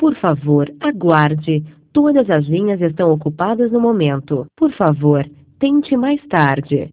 Por favor, aguarde. Todas as linhas estão ocupadas no momento. Por favor, tente mais tarde.